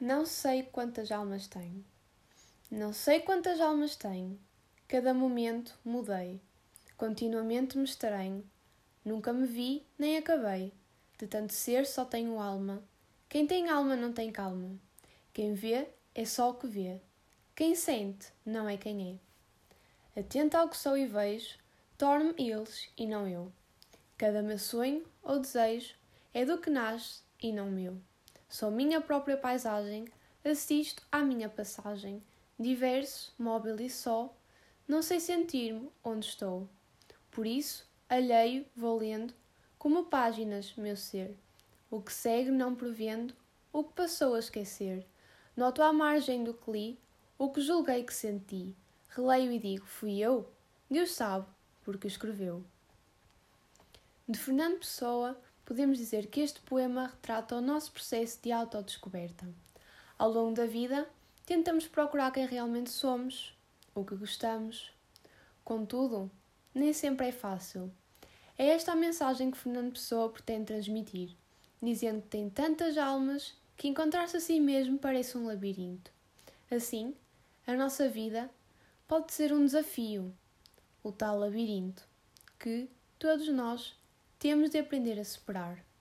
Não sei quantas almas tenho. Não sei quantas almas tenho. Cada momento mudei. Continuamente me estranho. Nunca me vi, nem acabei. De tanto ser só tenho alma. Quem tem alma não tem calma. Quem vê é só o que vê. Quem sente não é quem é. Atento ao que sou e vejo, torno-me eles e não eu. Cada meu sonho ou desejo é do que nasce e não meu. Sou minha própria paisagem, assisto à minha passagem, diverso, móvel e só, não sei sentir-me onde estou. Por isso, alheio vou lendo, como páginas, meu ser. O que segue não prevendo, o que passou a esquecer. Noto à margem do que li, o que julguei que senti. Releio e digo, fui eu? Deus sabe, porque escreveu. De Fernando Pessoa, podemos dizer que este poema retrata o nosso processo de autodescoberta. Ao longo da vida, tentamos procurar quem realmente somos, o que gostamos. Contudo, nem sempre é fácil. É esta a mensagem que Fernando Pessoa pretende transmitir, dizendo que tem tantas almas que encontrar-se a si mesmo parece um labirinto. Assim, a nossa vida pode ser um desafio, o tal labirinto, que todos nós temos de aprender a superar.